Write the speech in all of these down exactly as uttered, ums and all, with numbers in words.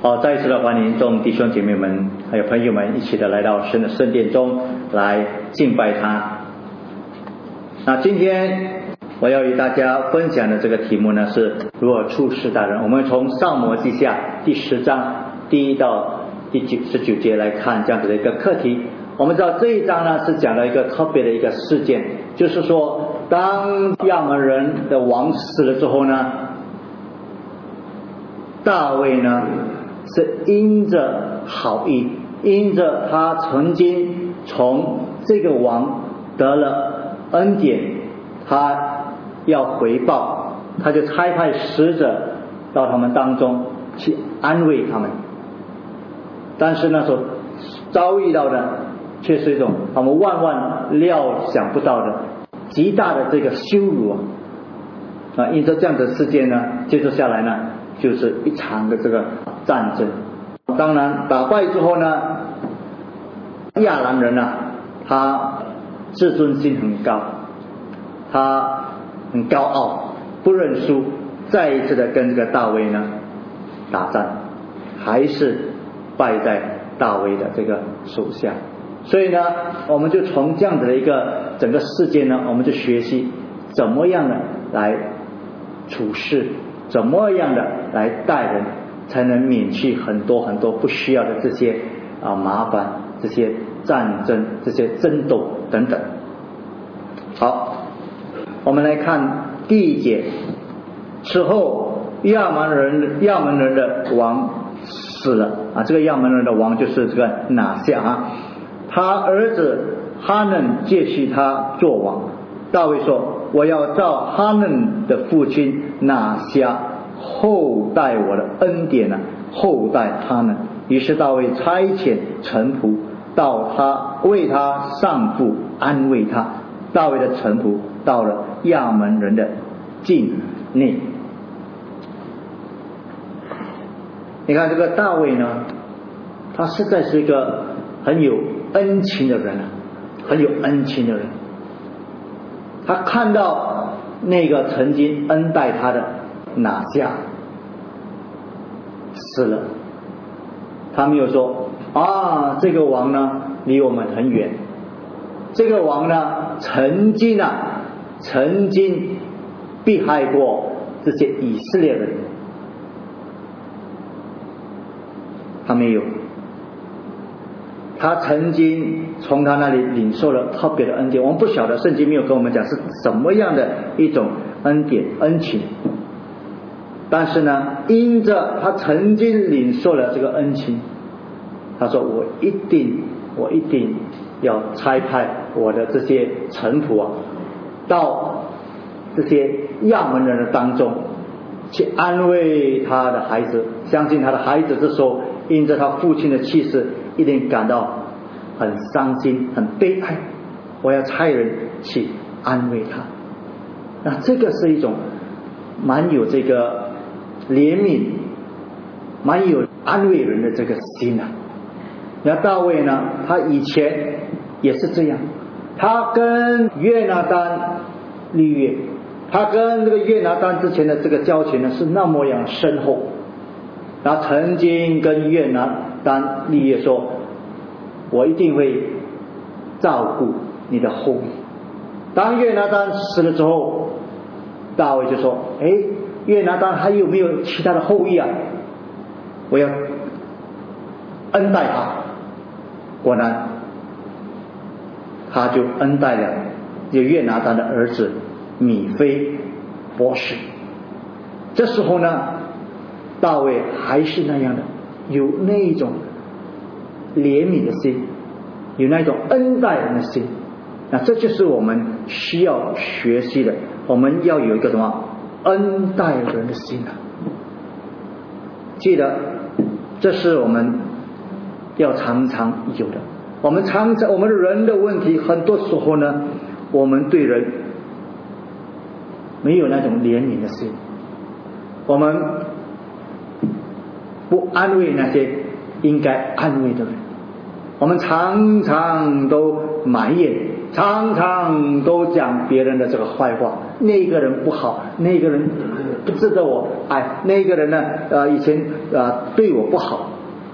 好，再一次的欢迎众弟兄姐妹们还有朋友们一起的来到神的圣殿中来敬拜他。那今天我要与大家分享的这个题目呢，是如何处事待人。我们从撒母耳记下第十章第一到第九十九节来看这样子的一个课题。我们知道这一章呢是讲了一个特别的一个事件，就是说当亚扪人的王死了之后呢，大卫呢是因着好意，因着他曾经从这个王得了恩典，他要回报，他就差派使者到他们当中去安慰他们。但是那时候遭遇到的却是一种他们万万料想不到的极大的这个羞辱啊！啊，因着这样的事件呢，接着下来呢，就是一场的这个战争。当然打败之后呢，亚兰人啊，他自尊心很高，他很高傲，不认输，再一次的跟这个大卫呢打仗，还是败在大卫的这个手下。所以呢，我们就从这样子的一个整个事件呢，我们就学习怎么样的来处事，怎么样的来待人，才能免去很多很多不需要的这些啊麻烦，这些战争，这些争斗等等。好，我们来看第一节。此后亚扪人亚扪人的王死了啊，这个亚扪人的王就是这个拿夏啊，他儿子哈嫩接续他做王。大卫说：我要照哈嫩的父亲拿夏后代我的恩典呢、啊，后代哈嫩。于是大卫差遣臣仆到他为他上父安慰他。大卫的臣仆到了亚扪人的境内。你看这个大卫呢，他实在是一个很有恩情的人啊，很有恩情的人。他看到那个曾经恩待他的拿夏死了，他没有说啊，这个王呢离我们很远，这个王呢曾经啊曾经逼害过这些以色列人，他没有。他曾经从他那里领受了特别的恩典，我们不晓得，圣经没有跟我们讲是什么样的一种恩典恩情，但是呢，因着他曾经领受了这个恩情，他说我一定我一定要差派我的这些臣仆啊，到这些亚扪人的当中去安慰他的孩子。相信他的孩子这时候因着他父亲的去世，一定感到很伤心很悲哀，我要差人去安慰他。那这个是一种蛮有这个怜悯，蛮有安慰人的这个心啊。那大卫呢，他以前也是这样，他跟约拿单立约，他跟这个约拿单之前的这个交情呢是那么样深厚。他曾经跟约拿单立约说，我一定会照顾你的后裔。当约拿单死了之后，大卫就说，哎，约拿单还有没有其他的后裔啊？我要恩待他。果然他就恩待了这约拿单的儿子米非波士。这时候呢，大卫还是那样的有那种怜悯的心，有那种恩待人的心。那这就是我们需要学习的，我们要有一个什么恩待人的心啊！记得这是我们要常常有的。我们常常我们人的问题，很多时候呢，我们对人没有那种怜悯的心，我们不安慰那些应该安慰的人，我们常常都埋怨，常常都讲别人的这个坏话， 那个人不好，那个人不值得我爱，那个人呢呃以前呃对我不好。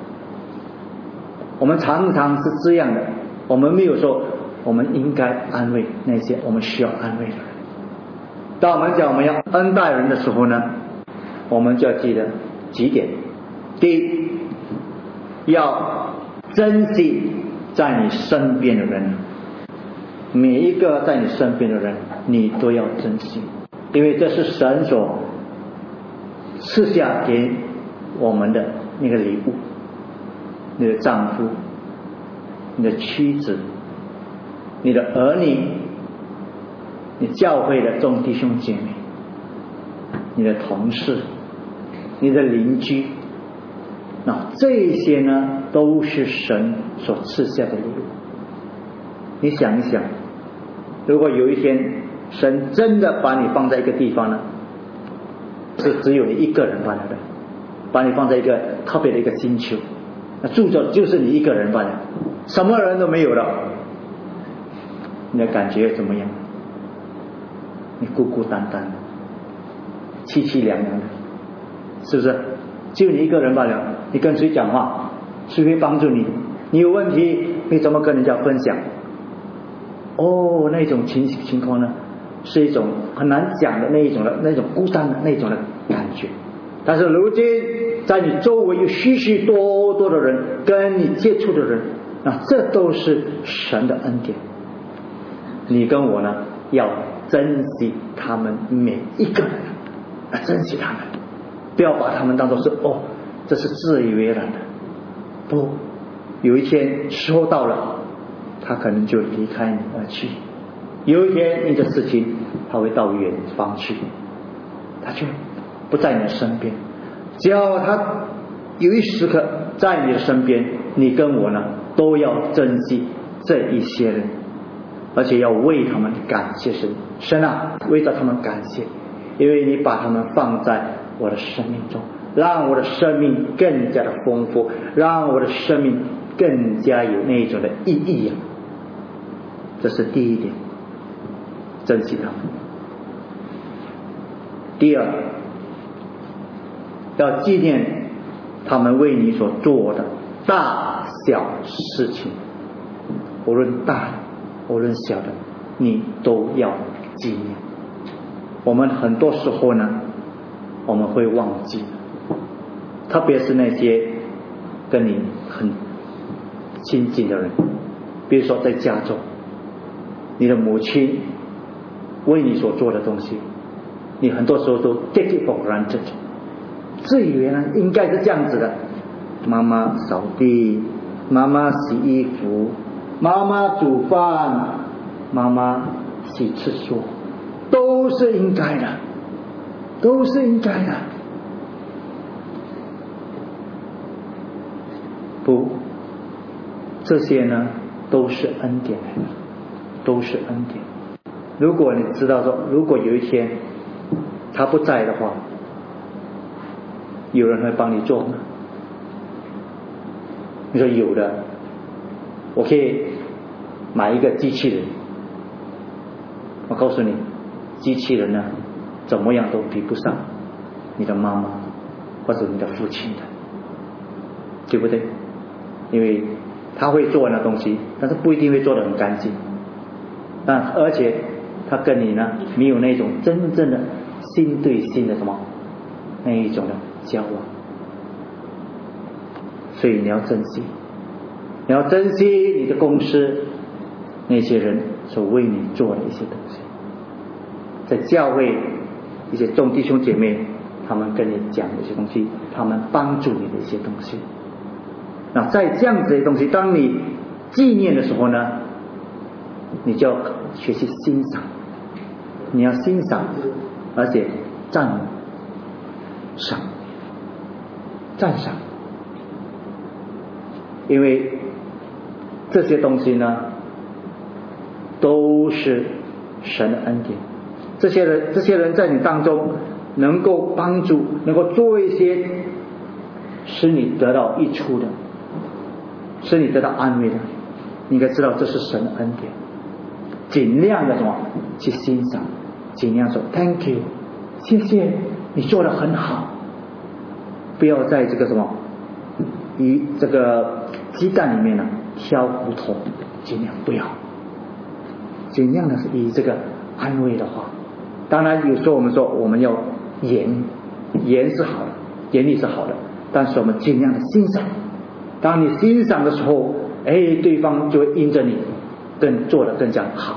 我们常常是这样的，我们没有说我们应该安慰那些我们需要安慰的人。当我们讲我们要恩待人的时候呢，我们就要记得几点。第一，要珍惜在你身边的人，每一个在你身边的人你都要珍惜，因为这是神所赐下给我们的那个礼物。你的丈夫，你的妻子，你的儿女，你教会的众弟兄姐妹，你的同事，你的邻居，那这些呢都是神所赐下的礼物。你想一想，如果有一天神真的把你放在一个地方呢，是只有你一个人罢了的，把你放在一个特别的一个星球，那住着就是你一个人罢了，什么人都没有了，你的感觉怎么样？你孤孤单单的，凄凄凉凉的，是不是？就你一个人罢了，你跟谁讲话？谁会帮助你？你有问题你怎么跟人家分享？哦，那种情情况呢，是一种很难讲的那一种的那种孤单的那种的感觉。但是如今在你周围有许许多多的人跟你接触的人，那这都是神的恩典。你跟我呢要珍惜他们每一个人，要珍惜他们，不要把他们当作是哦这是自以为然的。不，有一天时候到了，他可能就离开你而去，有一天你的事情他会到远方去，他就不在你的身边。只要他有一时刻在你的身边，你跟我呢都要珍惜这一些人，而且要为他们感谢神。神啊，为着他们感谢，因为你把他们放在我的生命中，让我的生命更加的丰富，让我的生命更加有那种的意义啊。这是第一点，珍惜他们。第二，要纪念他们为你所做的大小事情，无论大的无论小的，你都要纪念。我们很多时候呢我们会忘记，特别是那些跟你很亲近的人，比如说在家中，你的母亲为你所做的东西，你很多时候都 take it for granted， 自以为呢应该是这样子的。妈妈扫地，妈妈洗衣服，妈妈煮饭，妈妈洗厕所，都是应该的，都是应该的。不，这些呢都是恩典来的，都是恩典。如果你知道说，如果有一天他不在的话，有人会帮你做吗？你说有的，我可以买一个机器人，我告诉你，机器人呢怎么样都比不上你的妈妈或者你的父亲的，对不对？因为他会做那东西，但是不一定会做得很干净，但而且他跟你呢没有那种真正的心对心的什么那一种的交往。所以你要珍惜，你要珍惜你的公司那些人所为你做的一些东西，在教会一些众弟兄姐妹他们跟你讲的一些东西，他们帮助你的一些东西。那在这样子的东西，当你纪念的时候呢，你就要学习欣赏，你要欣赏而且赞赏赞赏，因为这些东西呢都是神的恩典。这些人这些人在你当中能够帮助，能够做一些使你得到益处的，使你得到安慰的，你应该知道这是神的恩典，尽量的什么去欣赏尽量说 Thank you， 谢谢你做得很好，不要在这个什么鱼这个鸡蛋里面呢挑骨头，尽量不要，尽量的是以这个安慰的话。当然有时候我们说我们要严严是好的，严厉是好的，但是我们尽量的欣赏。当你欣赏的时候，哎，对方就会因着你更做得更加好。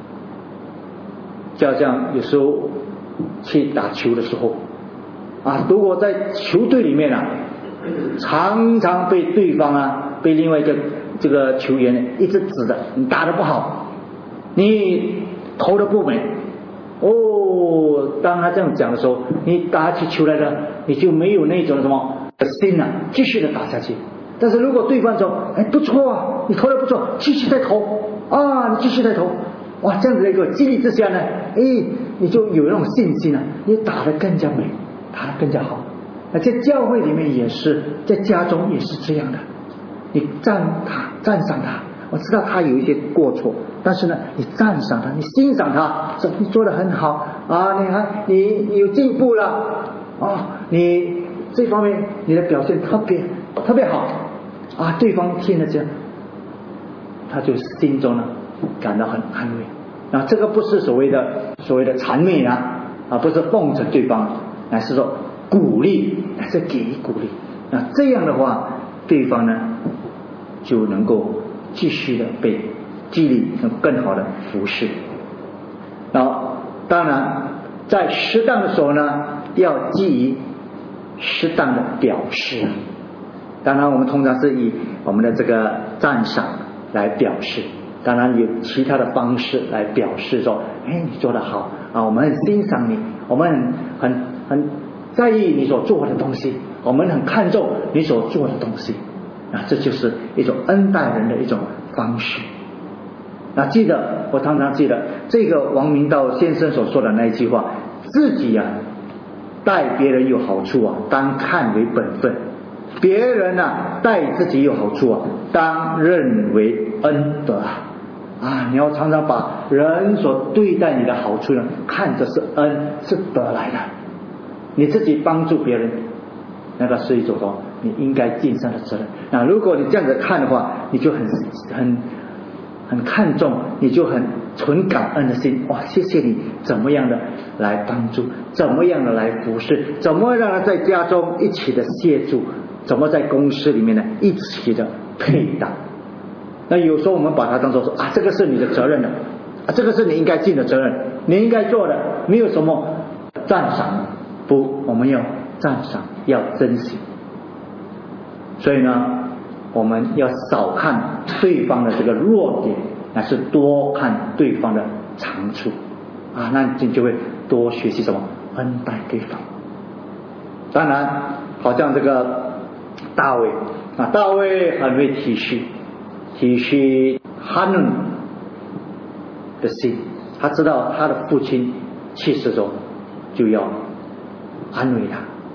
就好像有时候去打球的时候啊，如果在球队里面啊，常常被对方啊，被另外一个这个球员呢一直指的，你打得不好，你投得不美，哦，当他这样讲的时候，你打起球来了，你就没有那种什么心啊，继续的打下去。但是如果对方说，哎，不错啊，你投得不错，继续再投啊，你继续再投，哇，这样子的一个激励之下呢，哎，你就有那种信心啊，你打得更加美，打得更加好。那在教会里面也是，在家中也是这样的，你赞他，赞赏他，我知道他有一些过错，但是呢，你赞赏他，你欣赏他，说你做得很好啊，你看你你有进步了啊，你这方面你的表现特别特别好啊，对方听了这样，他就心中呢感到很安慰。那这个不是所谓的所谓的谄媚啊，啊，不是奉承对方，乃是说鼓励，乃是给予鼓励。那这样的话，对方呢就能够继续的被激励，能更好的服侍。然后当然在适当的时候呢，要基于适当的表示。当然我们通常是以我们的这个赞赏来表示，当然有其他的方式来表示说，哎，你做得好啊，我们很欣赏你，我们很很很在意你所做的东西，我们很看重你所做的东西啊，这就是一种恩待人的一种方式。那记得，我常常记得这个王明道先生所说的那一句话，自己啊待别人有好处啊，当看为本分；别人啊待自己有好处啊，当认为恩德啊。啊，你要常常把人所对待你的好处呢，看着是恩，是得来的。你自己帮助别人，那个是一种说你应该尽上的责任。那如果你这样子看的话，你就很很很看重，你就很存感恩的心。哇，谢谢你怎么样的来帮助，怎么样的来服侍，怎么让人在家中一起的协助，怎么在公司里面呢一起的配搭。那有时候我们把它当作说啊，这个是你的责任的啊，这个是你应该尽的责任，你应该做的，没有什么赞赏。不，我们要赞赏，要珍惜。所以呢，我们要少看对方的这个弱点，乃是多看对方的长处啊，那你就会多学习什么恩待对方。当然好像这个大卫啊，大卫很会体恤体恤哈嫩的心，他知道他的父亲去世之后就要安慰他。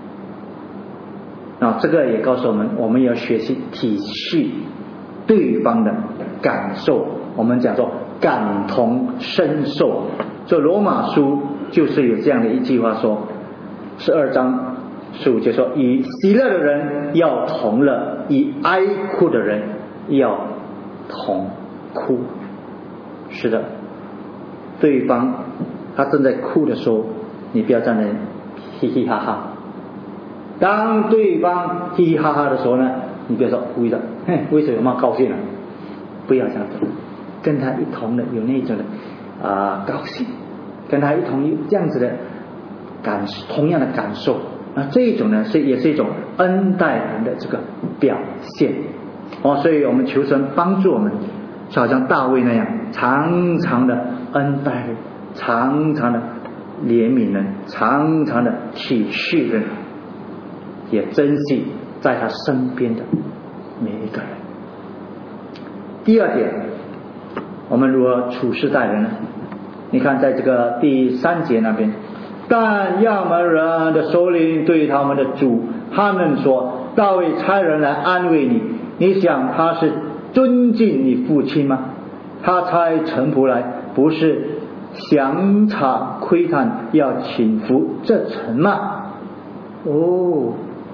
那这个也告诉我们，我们要学习体恤对方的感受，我们讲做感同身受。这罗马书就是有这样的一句话说，十二章十五节说，以喜乐的人要同乐，以哀哭的人要同哭。是的，对方他正在哭的时候，你不要在那嘻嘻哈哈。当对方嘻嘻哈哈的时候呢，你不要说故意的，哼，为什么高兴了？不要这样子，跟他一同的有那种的啊、呃、高兴，跟他一同有这样子的感同样的感受。那这种呢是也是一种恩待人的这个表现哦，所以我们求神帮助我们，就好像大卫那样，常常的恩待人，常常的怜悯人，常常的体恤人，也珍惜在他身边的每一个人。第二点，我们如何处事待人呢？你看在这个第三节那边，但亚扪人的首领对他们的主哈嫩说，大卫差人来安慰你，你想他是尊敬你父亲吗？他差臣仆来，不是详查窥探，要请服这城吗？哦，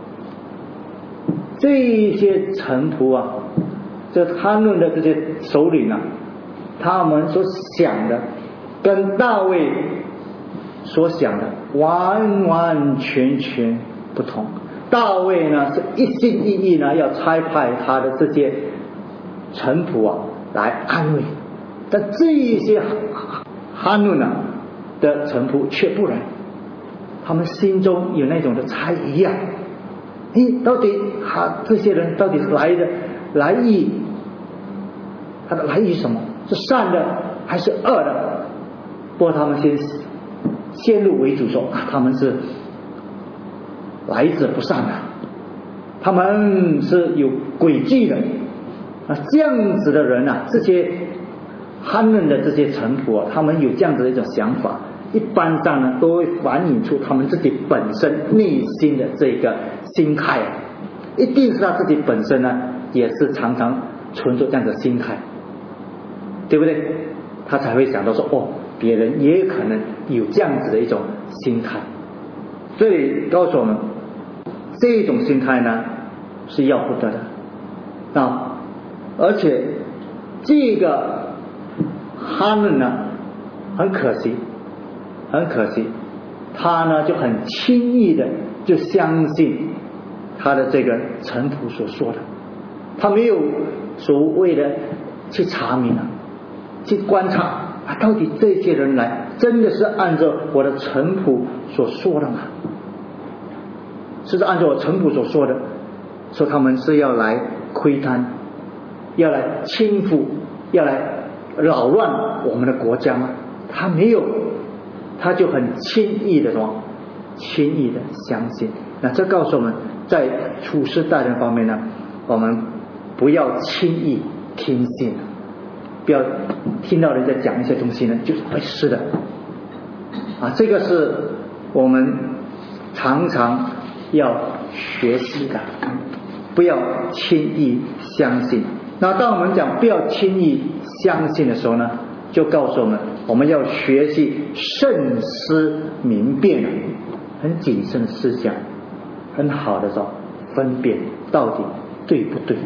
这些臣仆啊，这他们的这些首领啊，他们所想的跟大卫所想的完完全全不同。大卫呢是一心一意呢要差派他的这些臣仆啊来安慰，但这一些哈嫩啊的臣仆却不然，他们心中有那种的猜疑啊，诶，到底他这些人到底是来的来意，他的来意什么？是善的还是恶的？不过他们先先入为主说啊，他们是来者不善的，他们是有诡计的啊，这样子的人啊，这些哈嫩的这些臣仆啊，他们有这样子的一种想法，一般上呢都会反映出他们自己本身内心的这个心态啊，一定是他自己本身呢也是常常存着这样的心态，对不对？他才会想到说哦，别人也有可能有这样子的一种心态。所以告诉我们，这种心态呢是要不得的啊！而且这个哈嫩呢，很可惜，很可惜，他呢就很轻易的就相信他的这个臣仆所说的，他没有所谓的去查明啊，去观察啊，到底这些人来真的是按照我的臣仆所说的吗？是不是按照我臣仆所说的，说他们是要来窥探，要来倾覆，要来扰乱我们的国家吗？他没有，他就很轻易的什么，轻易的相信。那这告诉我们，在处事待人方面呢，我们不要轻易听信，不要听到人家讲一些东西呢，就是哎是的啊，这个是我们常常要学习的，不要轻易相信。那当我们讲不要轻易相信的时候呢，就告诉我们，我们要学习慎思明辨，很谨慎的思想，很好的说分辨到底对不对。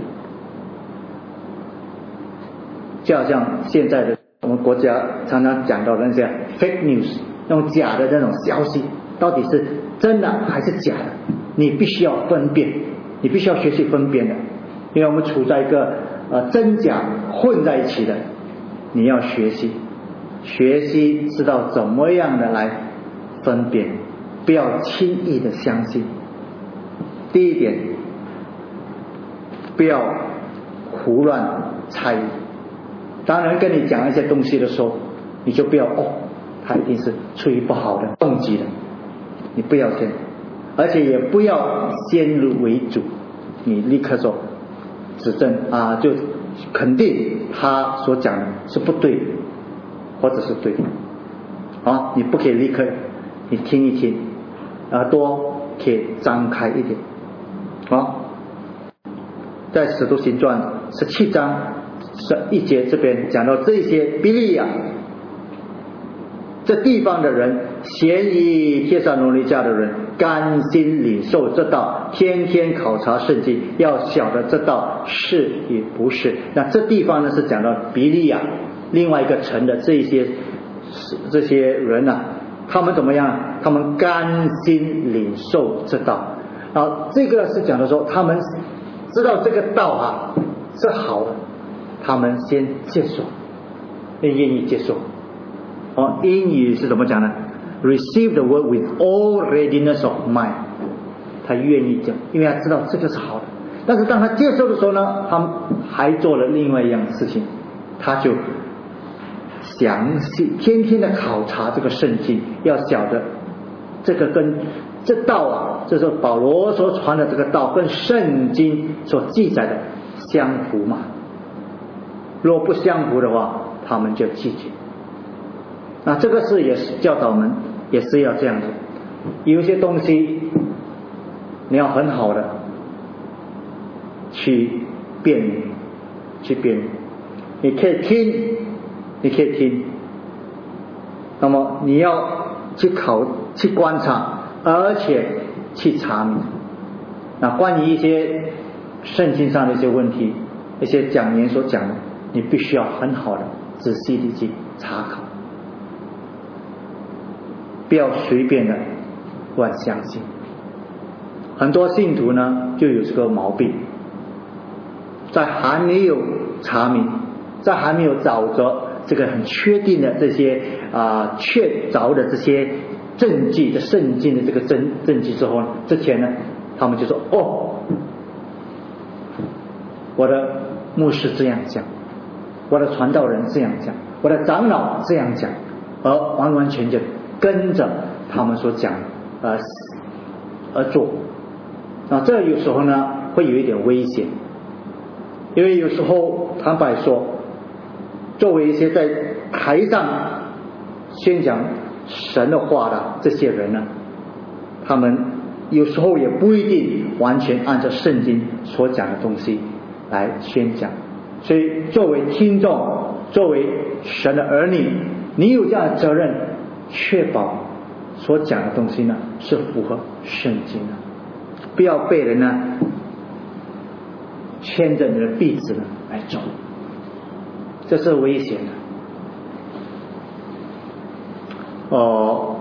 就好像现在的我们国家常常讲到的那些 fake news， 那种假的那种消息，到底是真的还是假的，你必须要分辨，你必须要学习分辨的。因为我们处在一个呃真假混在一起的，你要学习学习知道怎么样的来分辨，不要轻易的相信。第一点，不要胡乱猜疑。当人跟你讲一些东西的时候，你就不要哦，他一定是出于不好的动机的，你不要这样，而且也不要先入为主，你立刻说指正啊，就肯定他所讲的是不对的，或者是对的啊，你不可以立刻，你听一听，耳朵可以张开一点啊。在使徒行传十七章十一节这边讲到，这些比利亚这地方的人，嫌疑帖撒罗尼迦的人，甘心领受这道，天天考察圣经，要晓得这道是与不是。那这地方呢是讲到比利亚另外一个城的这些这些人啊，他们怎么样？他们甘心领受这道。然后这个是讲的说，他们知道这个道啊是好的，他们先接受，愿意接受。哦，英语是怎么讲呢？ Receive the word with all readiness of mind， 他愿意讲，因为他知道这个是好的。但是当他接受的时候呢，他还做了另外一样事情，他就详细天天的考察这个圣经，要晓得这个跟这道啊，这是保罗所传的这个道跟圣经所记载的相符嘛？若不相符的话，他们就拒绝。那这个是也是教导我们，也是要这样子。有一些东西你要很好的去辨别，去辨别。你可以听，你可以听， 那么你要去考去观察，而且去查明。那关于一些圣经上的一些问题，一些讲员所讲的，你必须要很好的仔细的去查考，不要随便的乱相信。很多信徒呢就有这个毛病，在还没有查明，在还没有找着这个很确定的这些啊、呃、确凿的这些证据的圣经的这个证证据之后呢，之前呢他们就说哦，我的牧师这样讲，我的传道人这样讲，我的长老这样讲，而完完全全跟着他们所讲呃而做。那这有时候呢会有一点危险，因为有时候坦白说，作为一些在台上宣讲神的话的这些人呢，他们有时候也不一定完全按照圣经所讲的东西来宣讲。所以作为听众，作为神的儿女，你有这样的责任，确保所讲的东西呢是符合圣经的，不要被人呢牵着你的鼻子呢来走，这是危险的。哦，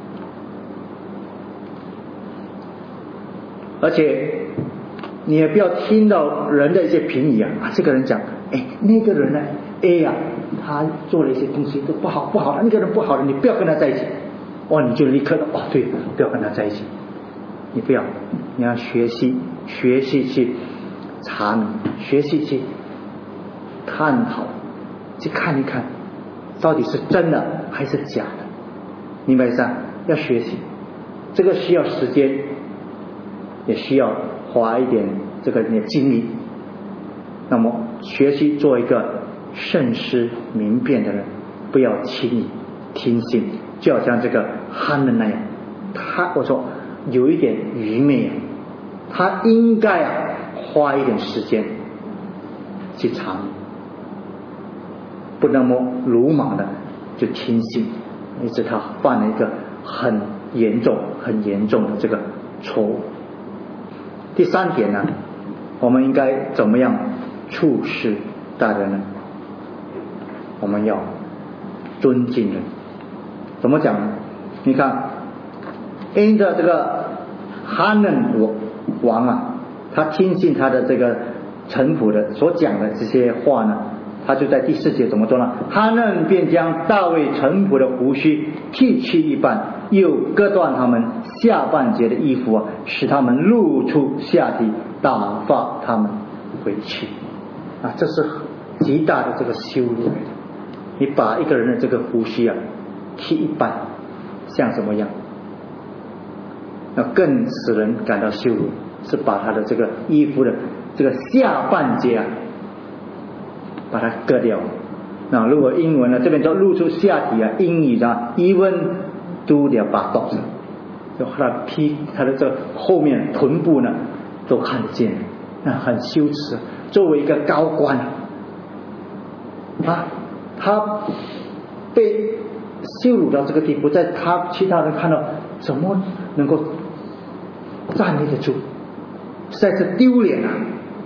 而且你也不要听到人的一些评语啊，啊这个人讲，哎，那个人呢 A 啊，他做了一些东西都不好不好的，那个人不好的，你不要跟他在一起。哦，你就立刻哦，对，不要跟他在一起，你不要，你要学习学习去查明，学习去探讨，去看一看到底是真的还是假的，明白吗？要学习，这个需要时间，也需要花一点这个你的精力。那么学习做一个慎思明辨的人，不要轻易听信，就好像这个哈嫩那样，他我说有一点愚昧啊，他应该啊花一点时间去查明，不那么鲁莽的就听信，因此他犯了一个很严重很严重的这个错误。第三点呢，我们应该怎么样处事待人呢？我们要尊敬人。怎么讲呢？你看，因着这个哈嫩王啊，他听信他的这个臣仆的所讲的这些话呢，他就在第四节怎么说呢？哈嫩便将大卫臣仆的胡须剃去一半，又割断他们下半截的衣服啊，使他们露出下体，打发他们回去啊，这是极大的这个羞辱。你把一个人的这个胡须啊剃一半，像什么样？那更使人感到羞辱，是把他的这个衣服的这个下半截啊把它割掉。那如果英文呢，这边叫露出下体啊，英语呢 even do the buttocks， 就他披他的这个后面臀部呢都看得见，那很羞耻。作为一个高官啊，他被羞辱到这个地步，在他其他人看到怎么能够站立得住，实在是丢脸啊。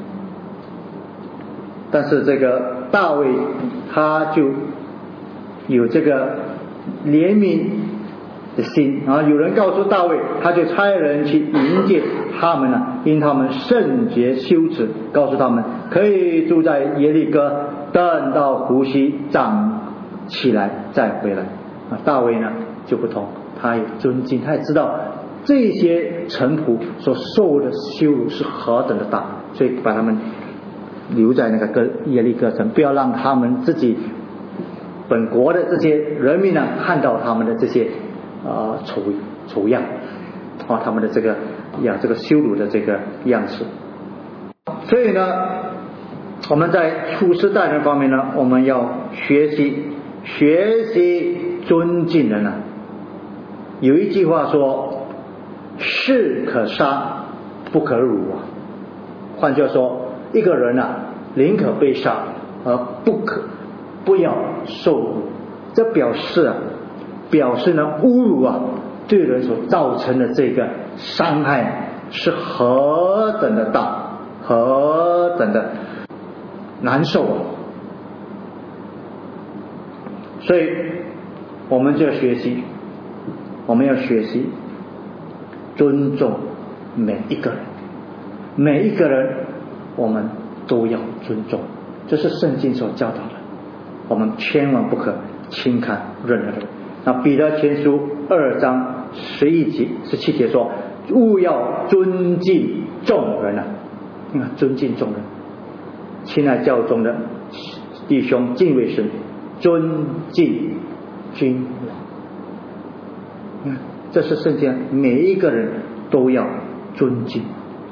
但是这个大卫他就有这个怜悯的心啊，有人告诉大卫，他就差人去迎接他们啊，因他们甚觉羞耻，告诉他们可以住在耶利哥，等到胡须长起来再回来啊。大卫呢就不同，他也尊敬，他也知道这些臣仆所受的羞辱是何等的大，所以把他们留在那个哥耶利哥城，不要让他们自己本国的这些人民呢看到他们的这些呃丑丑样啊，他们的这个呀这个羞辱的这个样式。所以呢，我们在处事待人方面呢，我们要学习学习尊敬人啊。有一句话说，士可杀不可辱啊。换句话说，一个人啊，宁可被杀而不可不要受辱。这表示啊， 表示呢侮辱啊对人所造成的这个伤害是何等的大，何等的难受啊！所以我们就要学习，我们要学习尊重每一个人，每一个人我们都要尊重，这是圣经所教导的，我们千万不可轻看任何人。那彼得前书二章十一节十七节说，务要尊敬众人啊，你看尊敬众人，亲爱教中的弟兄，敬畏神，尊敬君王。你看，这是圣经，每一个人都要尊敬。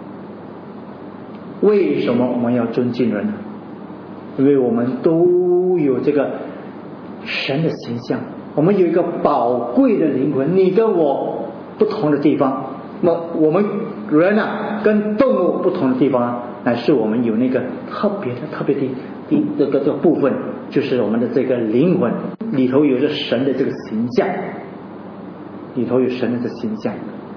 为什么我们要尊敬人呢？因为我们都有这个神的形象，我们有一个宝贵的灵魂。你跟我不同的地方，那我们人啊跟动物不同的地方啊，乃是我们有那个特别的特别的的这个这个部分，就是我们的这个灵魂里头有着神的这个形象，里头有神的这个形象。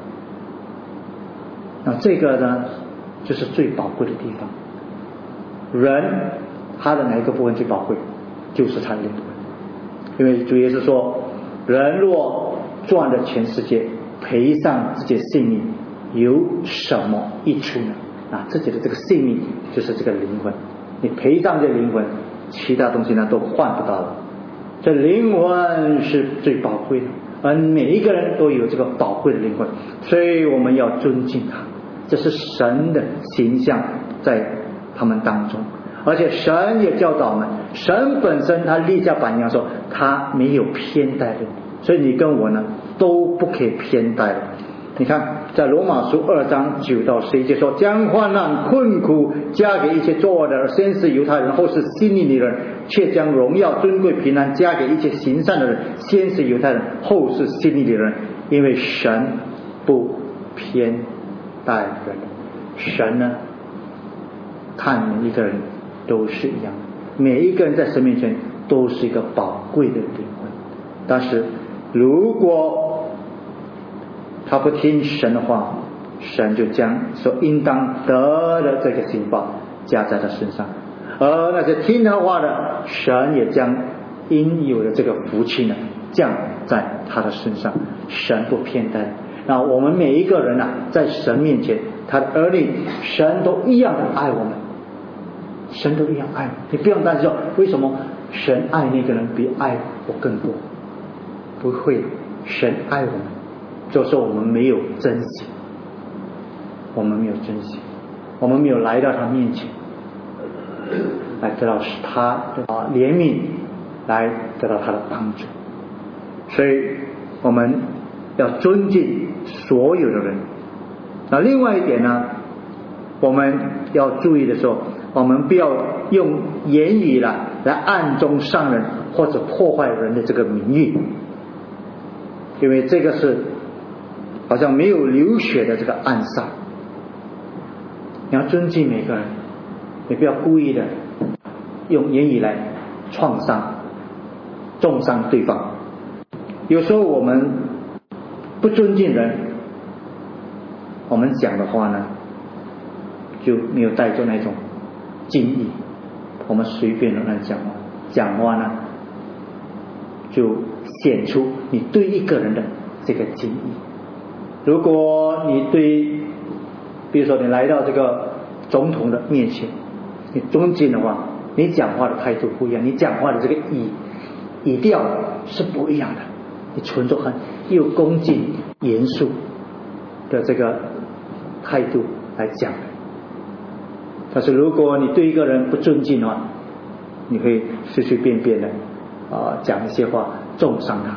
那这个呢就是最宝贵的地方。人他的哪一个部分最宝贵？就是他的灵魂。因为主耶稣说，人若赚了全世界，赔上自己的性命，有什么益处呢？啊，自己的这个性命就是这个灵魂，你赔上这灵魂，其他东西呢都换不到了。这灵魂是最宝贵的，而每一个人都有这个宝贵的灵魂，所以我们要尊敬他。这是神的形象在他们当中，而且神也教导我们，神本身他立下榜样说他没有偏待的，所以你跟我呢都不可以偏待的。你看在罗马书二章九到十一节说，将患难困苦加给一切作恶的人，先是犹太人，后是希利尼人，却将荣耀尊贵平安加给一切行善的人，先是犹太人，后是希利尼人，因为神不偏待人。神呢看每一个人都是一样的，每一个人在神面前都是一个宝贵的灵魂。但是如果他不听神的话，神就将所应当得的这个刑罚加在他身上，而那些听他话的，神也将应有的这个福气呢降在他的身上。神不偏待。那我们每一个人啊，在神面前，他的儿女，神都一样的爱我们，神都一样爱我们。你不用担心说为什么神爱那个人比爱我更多，不会，神爱我们，就是我们没有珍惜，我们没有珍惜，我们没有来到他面前来得到他的怜悯，来得到他的帮助。所以我们要尊敬所有的人。那另外一点呢，我们要注意的时候，我们不要用言语啦来暗中伤人或者破坏人的这个名誉，因为这个是好像没有流血的这个暗杀。你要尊敬每个人，你不要故意的用言语来创伤重伤对方。有时候我们不尊敬人，我们讲的话呢就没有带着那种敬意，我们随便的乱讲话，讲话呢就显出你对一个人的这个敬意。如果你对，比如说你来到这个总统的面前，你尊敬的话，你讲话的态度不一样，你讲话的这个语语调是不一样的，你存着很又恭敬严肃的这个态度来讲。但是如果你对一个人不尊敬的话，你会随随便便的啊、呃、讲一些话重伤他。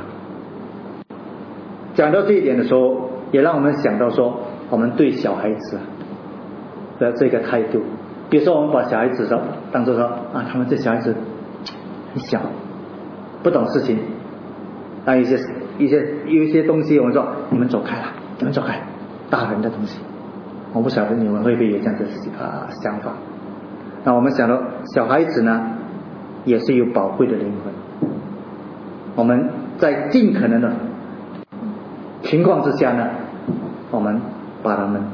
讲到这一点的时候，也让我们想到说，我们对小孩子的这个态度。比如说我们把小孩子说当作说啊，他们这小孩子很小，不懂事情，那一些一些有一些东西我们说你们走开了，你们走开，大人的东西。我不晓得你们会不会有这样的啊想法。那我们想到小孩子呢也是有宝贵的灵魂，我们在尽可能的情况之下呢，我们把他们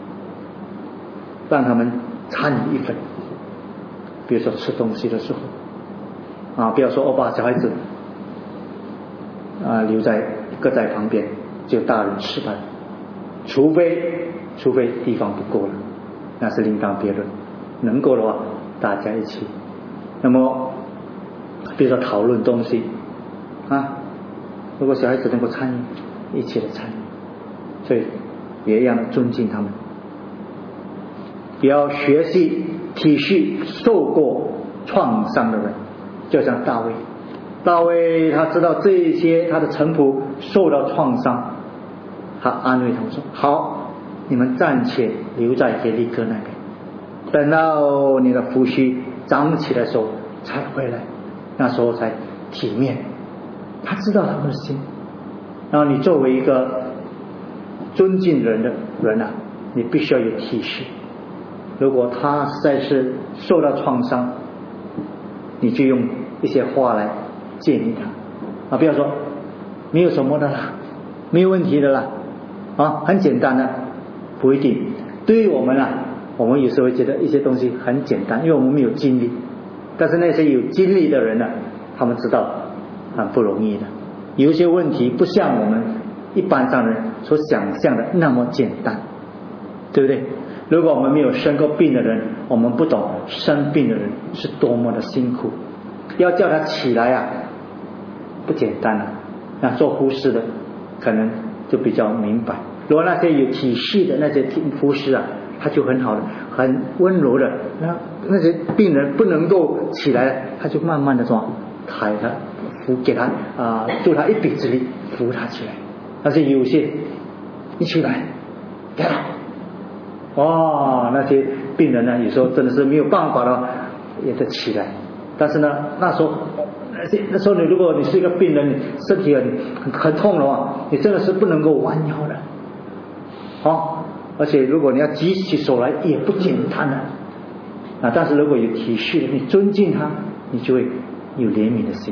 让他们参与一份。比如说吃东西的时候啊，不要说我把小孩子啊留在搁在旁边，只有大人吃饭，除非除非地方不够了，那是另当别论。能够的话，大家一起。那么比如说讨论东西啊，如果小孩子能够参与，一起的参与，所以也一样的尊敬他们，也要学习体恤受过创伤的人。就像大卫，大卫他知道这些他的臣仆受到创伤，他安慰他们说：好，你们暂且留在耶利哥那边，等到你的胡须长起来的时候才回来，那时候才体面。他知道他们的心。然后你作为一个尊敬人的人啊，你必须要有体恤。如果他实在是受到创伤，你就用一些话来建议他啊，不要说没有什么的啦，没有问题的啦啊，很简单的，不一定。对于我们啊，我们有时候会觉得一些东西很简单，因为我们没有经历。但是那些有经历的人呢、啊，他们知道很不容易的。有一些问题不像我们一般上人所想象的那么简单，对不对？如果我们没有生过病的人，我们不懂生病的人是多么的辛苦，要叫他起来啊，不简单啊。那做护士的可能就比较明白，如果那些有体系的那些护士啊，他就很好的很温柔的，那那些病人不能够起来，他就慢慢的说抬他扶给他啊、呃，助他一臂之力扶他起来。但是有些一起来给他哇，那些病人呢，有时候真的是没有办法了，也得起来。但是呢，那时候，那时候你如果你是一个病人，你身体很很痛的话，你真的是不能够弯腰的，哦，而且如果你要举起手来，也不简单的。啊，但是如果有体恤的，你尊敬他，你就会有怜悯的心。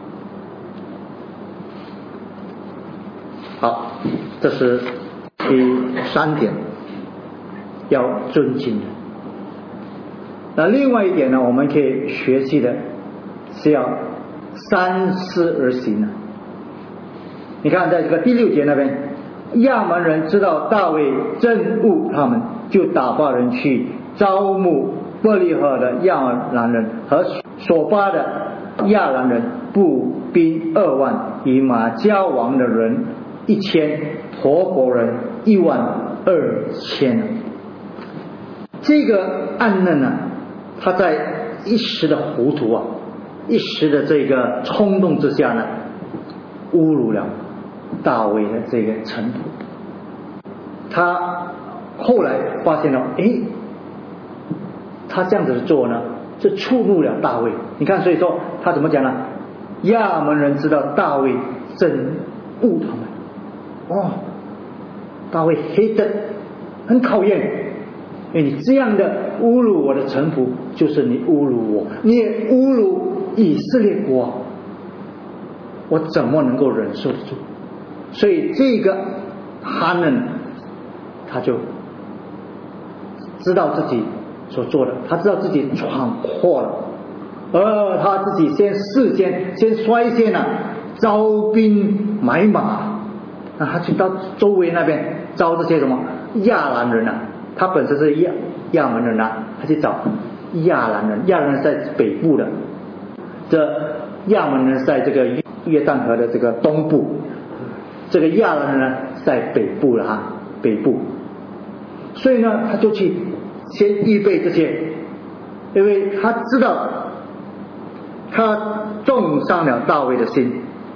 好，这是第三点。要尊敬人。那另外一点呢，我们可以学习的是要三思而行呢。你看，在这个第六节那边，亚门人知道大卫憎恶他们，就打发人去招募伯利赫的亚兰人和所巴的亚兰人步兵二万，与马加王的人一千，陀国人一万二千。这个暗嫩呢，他在一时的糊涂啊，一时的这个冲动之下呢，侮辱了大卫的这个臣仆。他后来发现了，诶，他这样子做呢，是触怒了大卫。你看，所以说他怎么讲呢？亚门人知道大卫憎恶他们，哦，大卫黑的很讨厌。因为你这样的侮辱我的臣仆，就是你侮辱我，你也侮辱以色列国，我怎么能够忍受得住？所以这个哈嫩他就知道自己所做的，他知道自己闯祸了，而他自己先事先先率先啊招兵买马，那他去到周围那边招这些什么亚兰人啊。他本身是亚亚门人啊，他去找亚兰人，亚兰人在北部的，这亚门人在这个约旦河的这个东部，这个亚兰人呢在北部了哈，北部，所以呢他就去先预备这些，因为他知道他重伤了大卫的心，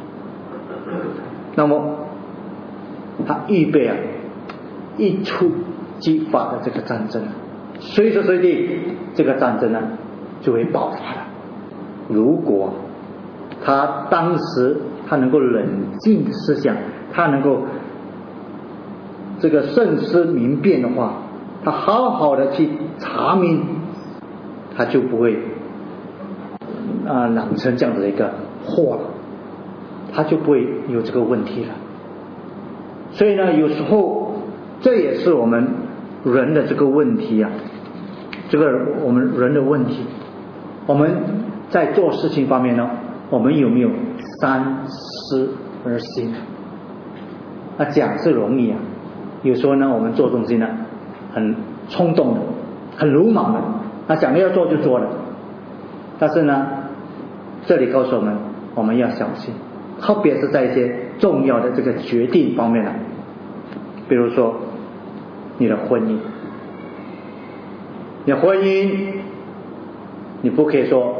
那么他预备啊一出激发的这个战争，随时随地这个战争呢就会爆发了。如果他当时他能够冷静思想，他能够这个慎思明辨的话，他好好的去查明，他就不会啊、呃、染成这样的一个祸了。 他就不会有这个问题了。所以呢，有时候这也是我们人的这个问题啊，这个我们人的问题。我们在做事情方面呢，我们有没有三思而行？那讲是容易啊，有时候呢，我们做东西呢，很冲动的，很鲁莽的，那想着要做就做了。但是呢，这里告诉我们，我们要小心，特别是在一些重要的这个决定方面呢，比如说你的婚姻，你的婚姻，你不可以说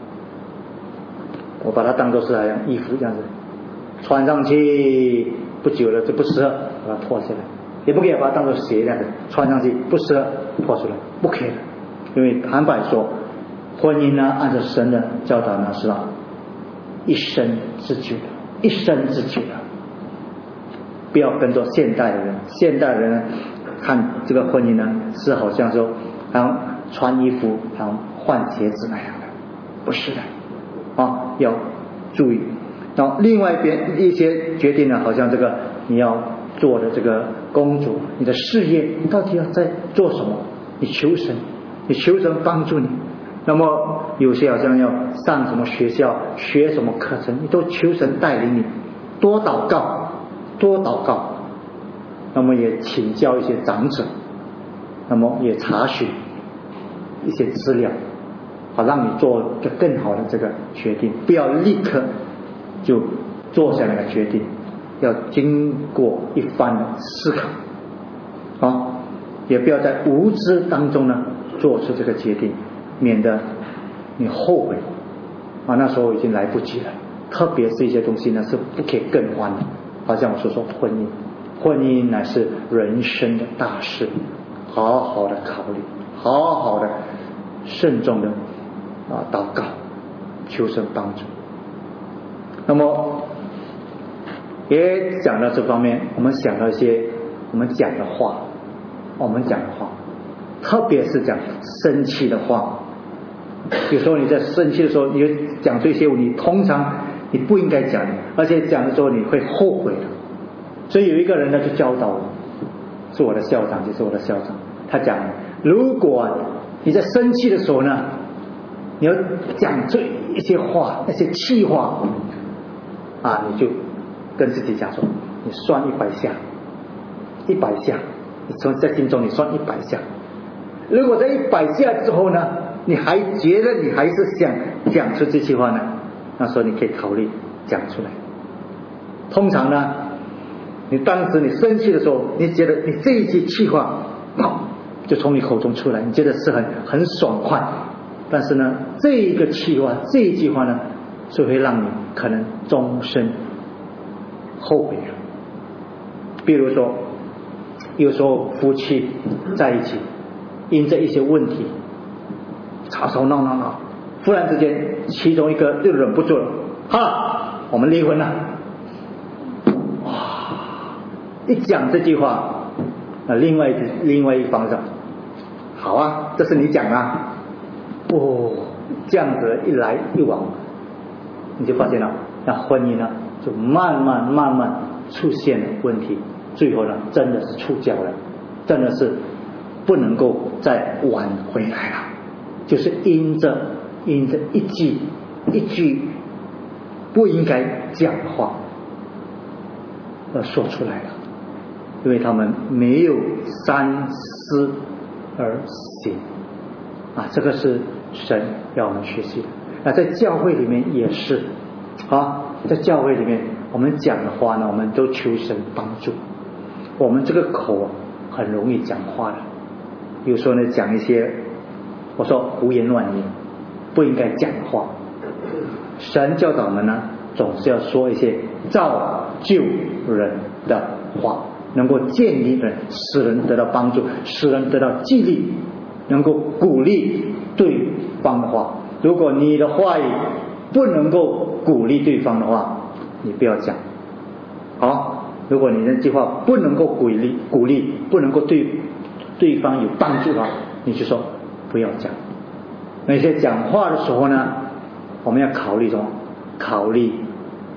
我把它当作是好像衣服这样子，穿上去不久了就不适合，把它脱下来，也不可以把它当作鞋这样子，穿上去不适合脱出来，不可以的。因为坦白说，婚姻呢，按照神的教导呢，是吧，一生之久的，一生之久的。不要跟着现代的人，现代人呢，看这个婚姻呢，是好像说，好像穿衣服，好像换鞋子那样的，不是的，啊，要注意。然后另外一边一些决定呢，好像这个你要做的这个工作，你的事业，你到底要在做什么？你求神，你求神帮助你。那么有些好像要上什么学校，学什么课程，你都求神带领你，多祷告，多祷告。那么也请教一些长者，那么也查询一些资料，好让你做一个更好的这个决定，不要立刻就做下那个决定，要经过一番的思考，啊，也不要在无知当中呢做出这个决定，免得你后悔啊，那时候已经来不及了。特别是一些东西呢是不可以更换的，好像我所说婚姻，婚姻乃是人生的大事，好好的考虑，好好的慎重的啊祷告，求神帮助。那么也讲到这方面，我们想到一些我们讲的话，我们讲的话，特别是讲生气的话。有时候你在生气的时候，你讲这些你通常你不应该讲的，而且讲的时候你会后悔的。所以有一个人呢就教导我，是我的校长，就是我的校长，他讲，如果你在生气的时候呢，你要讲这一些话，那些气话啊，你就跟自己讲说，你算一百下，一百下，你从在心中你算一百下。如果在一百下之后呢，你还觉得你还是想讲出这句话呢，那时候你可以考虑讲出来。通常呢，你当时你生气的时候，你觉得你这一句气话就从你口中出来，你觉得是很很爽快，但是呢，这一个气话，这一句话呢，是会让你可能终身后悔的。比如说有时候夫妻在一起，因着一些问题吵吵闹闹闹，忽然之间其中一个就忍不住了，哈，我们离婚了。哇，一讲这句话，那另外一另外一方说，好啊，这是你讲啊。哦，这样子一来一往，你就发现了，那婚姻呢就慢慢慢慢出现了问题，最后呢真的是触礁了，真的是不能够再挽回来了，就是因着因着一句一句不应该讲话而说出来了，因为他们没有三思而行啊，这个是神要我们学习的。那在教会里面也是啊，在教会里面我们讲的话呢，我们都求神帮助。我们这个口很容易讲话的，有时候呢讲一些我说胡言乱语不应该讲的话，神教导我们呢总是要说一些造就人的话，能够建立人，使人得到帮助，使人得到激励，能够鼓励对方的话。如果你的话语不能够鼓励对方的话，你不要讲。好，如果你那句话不能够鼓励鼓励不能够对对方有帮助的话，你就说不要讲。那些讲话的时候呢，我们要考虑什么？考虑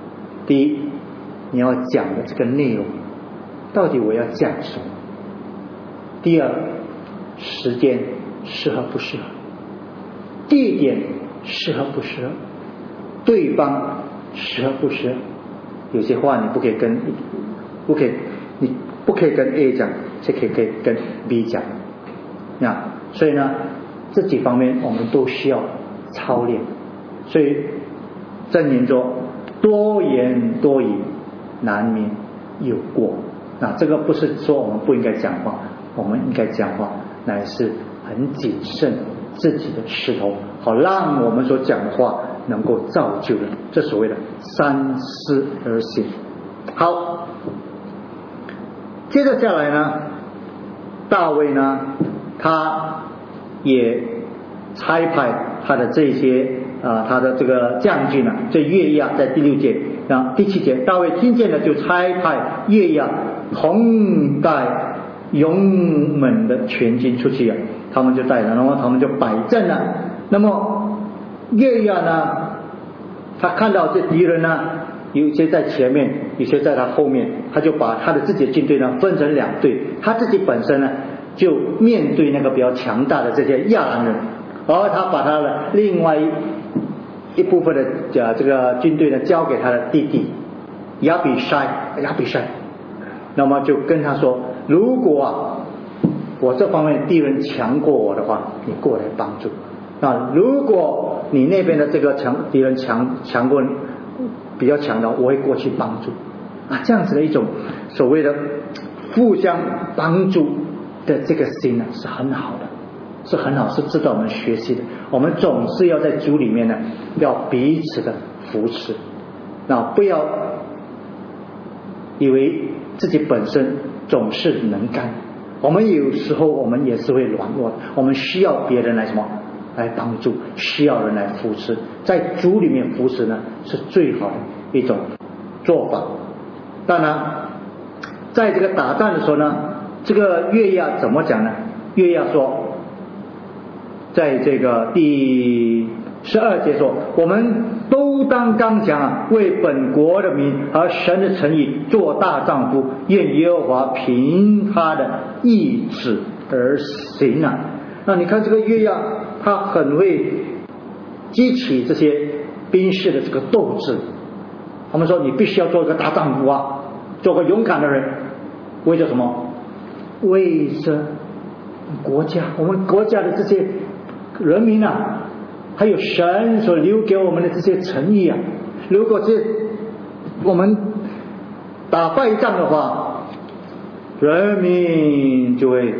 第一，你要讲的这个内容，到底我要讲什么？第二，时间适合不适合？地点适合不适合？对方适合不适合？有些话你不可以跟，不可以，你不可以跟 A 讲，却可以可以跟 B 讲。那所以呢，这几方面我们都需要操练。所以箴言说，多言多语，难免有过。那这个不是说我们不应该讲话，我们应该讲话，乃是很谨慎自己的石头，好让我们所讲的话能够造就人。这所谓的三思而行。好，接着下来呢，大卫呢，他也差派他的这些啊、呃，他的这个将军啊，这约押在第六节啊，第七节，大卫听见了，就差派约押同带勇猛的全军出去啊，他们就带了，然后他们就摆阵了。那么约押呢，他看到这敌人呢，有些在前面，有些在他后面，他就把他的自己的军队呢分成两队，他自己本身呢就面对那个比较强大的这些亚兰人，而他把他的另外一一部分的呃这个军队呢交给他的弟弟亚比筛，亚比筛，那么就跟他说，如果啊我这方面敌人强过我的话，你过来帮助。那如果你那边的这个强敌人强强过比较强的，我会过去帮助啊，这样子的一种所谓的互相帮助的这个心呢，是很好的，是很好，是值得我们学习的。我们总是要在主里面呢，要彼此的扶持，那不要以为自己本身总是能干，我们有时候我们也是会软弱的，我们需要别人来什么来帮助，需要人来扶持，在主里面扶持呢是最好的一种做法。当然在这个打仗的时候呢，这个约押怎么讲呢？约押说，在这个第十二节说，我们都当刚强啊，为本国的民和神的诚意做大丈夫，愿耶和华凭他的意志而行啊。那你看这个约押，他很会激起这些兵士的这个斗志。他们说你必须要做一个大丈夫啊，做个勇敢的人，为着什么？为着国家，我们国家的这些人民啊，还有神所留给我们的这些诚意啊，如果是我们打败仗的话，人民就会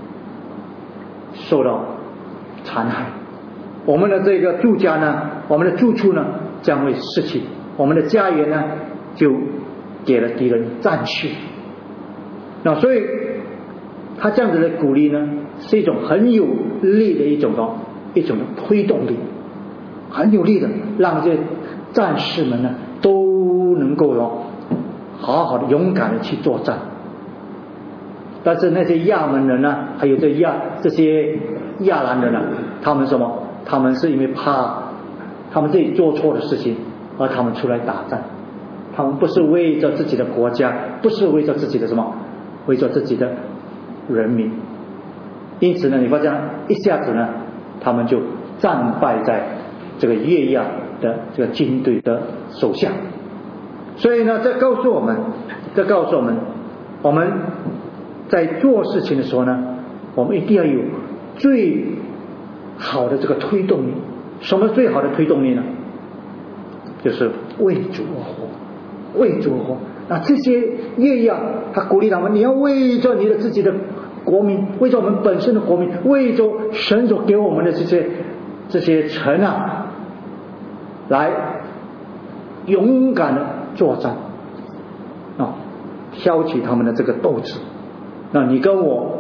受到残害，我们的这个住家呢，我们的住处呢将会失去，我们的家园呢就给了敌人占去。那所以他这样子的鼓励呢，是一种很有力的一种哦，一种推动力，很有力的，让这些战士们呢都能够哦，好好的勇敢的去作战。但是那些亚门人呢，还有这亚这些亚兰人呢，他们什么？他们是因为怕他们自己做错的事情，而他们出来打仗。他们不是为着自己的国家，不是为着自己的什么，为着自己的人民。因此呢，你发现一下子呢，他们就战败在这个约押的这个军队的手下。所以呢，这告诉我们，这告诉我们，我们在做事情的时候呢，我们一定要有最好的这个推动力。什么最好的推动力呢？就是为主而活，为主而活。那这些约押他鼓励他们，你要为着你的自己的国民，为着我们本身的国民，为着神所给我们的这些这些城啊，来勇敢的作战啊，挑起他们的这个斗志。那你跟我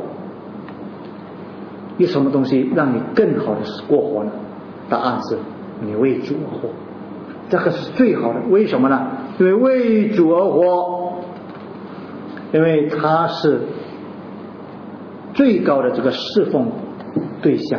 有什么东西让你更好的过活呢？答案是你为主而活，这个是最好的。为什么呢？因为为主而活，因为他是最高的这个侍奉对象。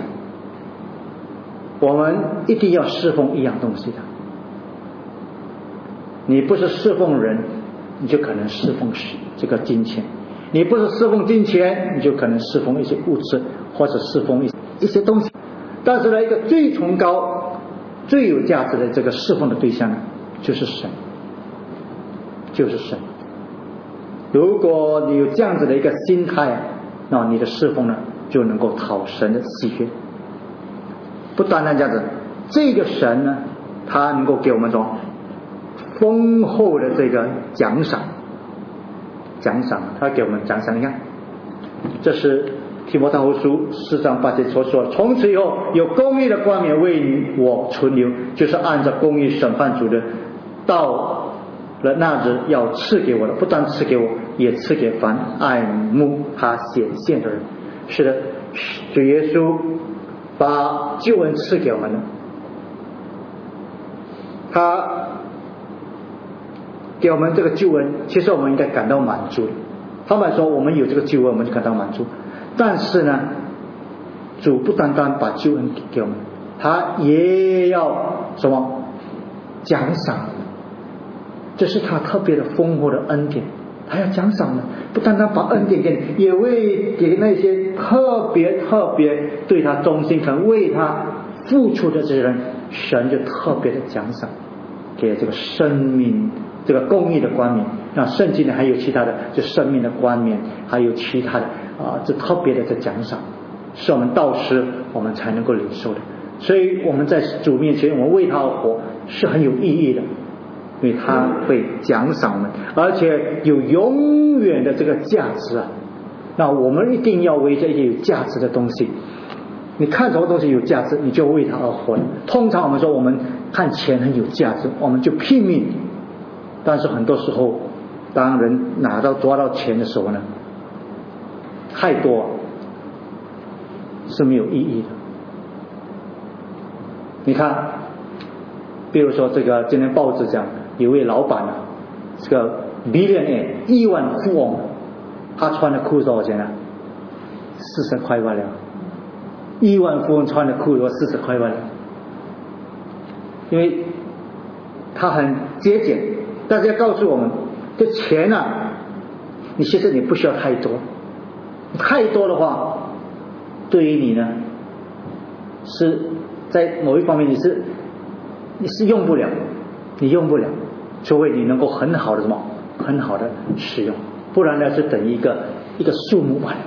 我们一定要侍奉一样东西的， 你不是侍奉人，你就可能侍奉这个金钱；你不是侍奉金钱，你就可能侍奉一些物质，或者侍奉一一些东西。但是呢，一个最崇高、最有价值的这个侍奉的对象呢，就是神，就是神。如果你有这样子的一个心态，那你的侍奉呢，就能够讨神的喜悦。不单单这样子，这个神呢，他能够给我们这种丰厚的这个奖赏，奖赏，他给我们奖赏。你看，这是提摩太后书四章八节所说，从此以后有公义的冠冕为我存留，就是按照公义审判主的，到了那日要赐给我的，不但赐给我，也赐给凡爱慕他显现的人。是的，主耶稣把救恩赐给我们了，他给我们这个救恩，其实我们应该感到满足。他们说我们有这个救恩，我们就感到满足。但是呢，主不单单把救恩给我们，他也要什么奖赏，这是他特别的丰厚的恩典，他要奖赏的。不单单把恩典给你，也为给那些特别特别对他忠心肯为他付出的这些人，神就特别的奖赏，给这个生命这个公义的冠冕。那圣经呢还有其他的，就生命的冠冕，还有其他的啊，这特别的这奖赏，是我们到时我们才能够领受的。所以我们在主面前，我们为他而活是很有意义的，因为他会奖赏我们，而且有永远的这个价值啊。那我们一定要为这些有价值的东西，你看什么东西有价值，你就为它而活。通常我们说我们看钱很有价值，我们就拼命，但是很多时候当人拿到抓到钱的时候呢，太多是没有意义的。你看比如说这个今天报纸讲有位老板啊，这个 billionaire 亿万富翁，他穿的裤多少钱呢？四十块罢了。亿万富翁穿的裤有四十块罢了，因为他很节俭。大家告诉我们，这钱啊，你其实你不需要太多，太多的话，对于你呢，是在某一方面你是你是用不了，你用不了，除非你能够很好的什么，很好的使用，不然呢是等于一个一个数目罢了。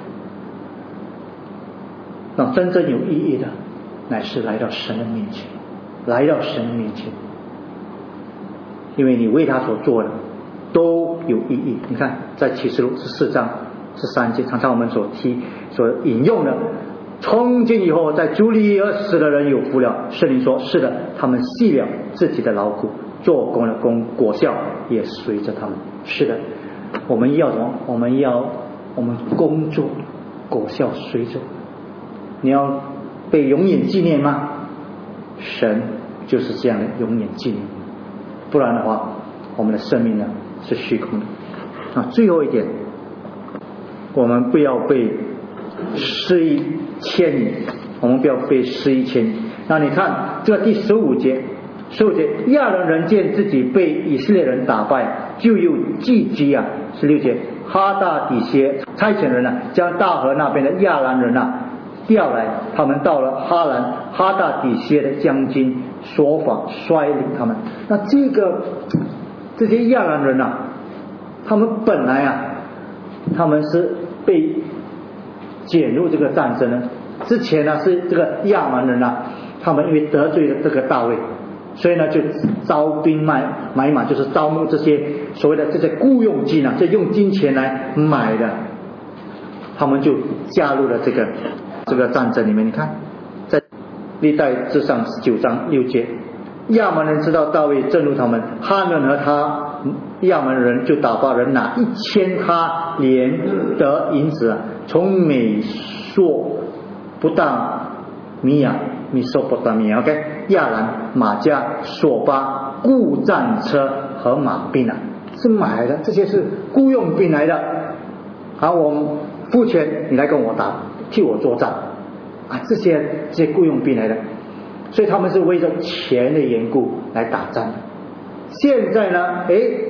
那真正有意义的，乃是来到神的面前，来到神的面前，因为你为他所做的都有意义。你看在启示录十四章十三节，常常我们所提所引用的，从今以后在主里而死的人有福了。圣灵说是的，他们细了自己的劳苦，做工的功果效也随着他们。是的，我们要什么？我们要我们工作果效随着。你要被永远纪念吗？神就是这样的永远纪念，不然的话我们的生命呢是虚空的。啊，最后一点，我们不要被失意牵引，我们不要被失意牵引。那你看这个第十五节，十五节，亚兰人见自己被以色列人打败，就有聚集啊。十六节，哈大底歇差遣人啊，将大河那边的亚兰人啊调来，他们到了哈兰，哈大底歇的将军说法率领他们。那这个这些亚兰人啊，他们本来啊，他们是被卷入这个战争呢。之前呢是这个亚兰人啊，他们因为得罪了这个大卫，所以呢就招兵买买马，就是招募这些所谓的这些雇佣军啊，这用金钱来买的，他们就加入了这个这个战争里面。你看在历代志上十九章六节，亚门人知道大卫震怒他们，哈嫩和他亚门人就打发人拿一千哈连得银子啊，从美索不达米亚米索不达米亚 OK 亚兰马加索巴雇战车和马兵啊，是买的，这些是雇佣兵来的。好，我付钱你来跟我打，替我作战啊，这些这些雇佣兵来的，所以他们是为着钱的缘故来打仗的。 现在呢，诶，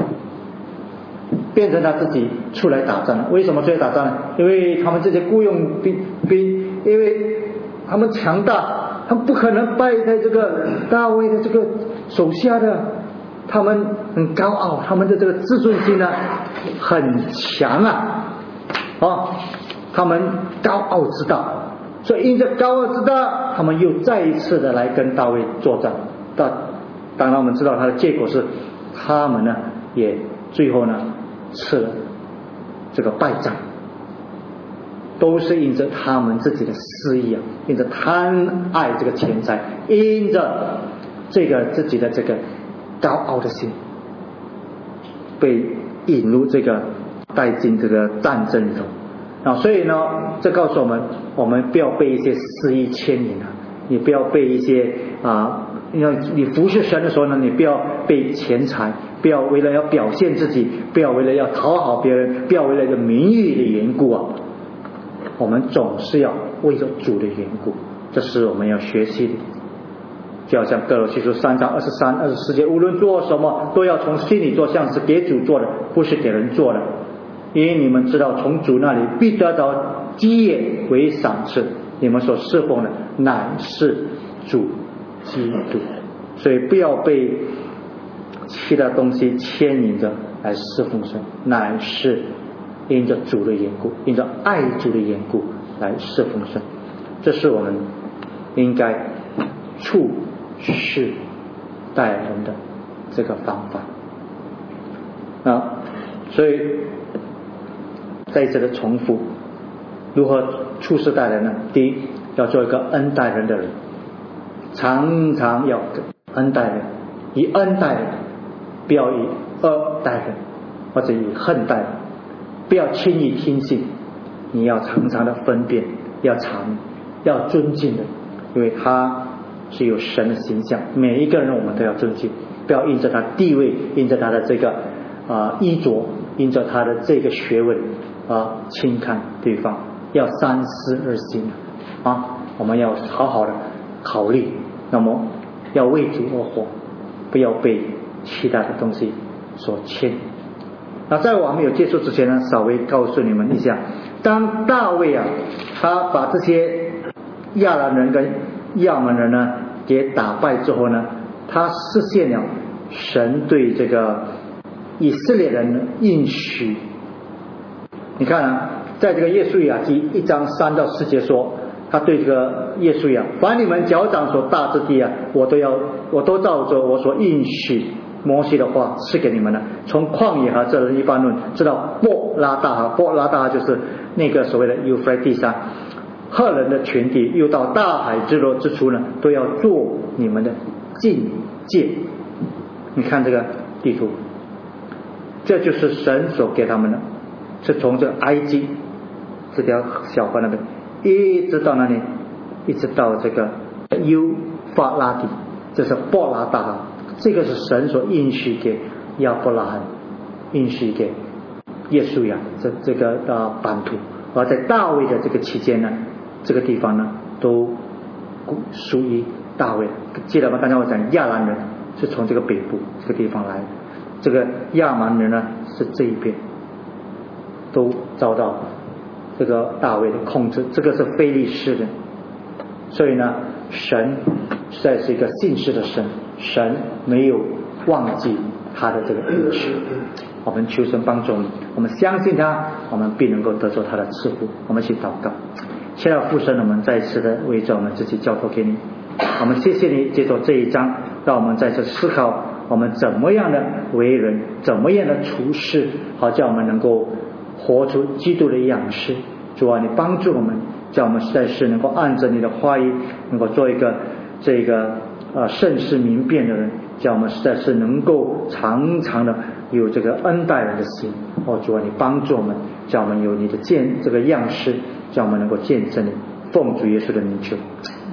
变成他自己出来打仗了。为什么出来打仗呢？因为他们这些雇佣兵兵，因为他们强大，他们不可能败在这个大卫的这个手下的。他们很高傲，他们的这个自尊心呢很强啊，哦，他们高傲之大，所以因着高傲之大，他们又再一次的来跟大卫作战。但当然我们知道他的结果是，他们呢也最后呢吃了这个败仗，都是因着他们自己的私意啊，因着贪爱这个钱财，因着这个自己的这个高傲的心，被引入这个带进这个战争里头啊。所以呢，这告诉我们，我们不要被一些私意牵引啊，你不要被一些啊，因为你服侍神的时候呢，你不要被钱财，不要为了要表现自己，不要为了要讨好别人，不要为了一个名誉的缘故啊，我们总是要为着主的缘故，这是我们要学习的。就好像哥罗西书三章二十三、二十四节，无论做什么，都要从心里做，像是给主做的，不是给人做的。因为你们知道，从主那里必得到基业为赏赐，你们所侍奉的乃是主基督。所以不要被其他东西牵引着来侍奉神，乃是因着主的缘故，因着爱主的缘故来侍奉神。这是我们应该处事待人的这个方法啊。所以再一次的重复，如何处事待人呢？第一，要做一个恩待人的人，常常要恩待人，以恩待人，不要以恶待人，或者以恨待人，不要轻易听信，你要常常的分辨，要常要尊敬人，因为他是有神的形象，每一个人我们都要尊敬，不要因着他地位，因着他的这个啊、呃、衣着，因着他的这个学问啊轻看对方，要三思而行啊！我们要好好的考虑，那么要为主而活，不要被其他的东西所牵。那在我还没有结束之前呢，稍微告诉你们一下，当大卫啊，他把这些亚兰人跟亚门人呢给打败之后呢，他实现了神对这个以色列人的应许。你看啊，在这个约书亚记一章三到四节说，他对这个约书亚，凡你们脚掌所大之地啊，我都要，我都照着我所应许摩西的话赐给你们了。从旷野和这黎巴嫩直到波拉大河，波拉大河就是那个所谓的幼发拉底山，赫人的全地，又到大海之落之处呢，都要做你们的境界。你看这个地图，这就是神所给他们的，是从这个埃及这条小河那边一直到那里，一直到这个幼发拉底，这是波拉大河，这个是神所应许给亚伯拉罕，应许给约书亚这这个呃版图。而在大卫的这个期间呢，这个地方呢都属于大卫。记得吗？刚才我讲亚兰人是从这个北部这个地方来的，这个亚蛮人呢是这一边，都遭到这个大卫的控制，这个是非利士人。所以呢，神实在是一个信实的神，神没有忘记他的这个应许。我们求神帮助我们，我们相信他，我们必能够得着他的赐福。我们一起祷告。亲爱的父神，我们再次的为着我们自己交托给你，我们谢谢你借着这一章，让我们再次思考我们怎么样的为人，怎么样的处事，好叫我们能够活出基督的样式。主啊，你帮助我们，叫我们实在是能够按着你的话语，能够做一个这个呃慎思明辨的人，叫我们实在是能够常常的有这个恩待人的心。哦，主啊，你帮助我们，叫我们有你的见这个样式，叫我们能够见证你。奉主耶稣的名求。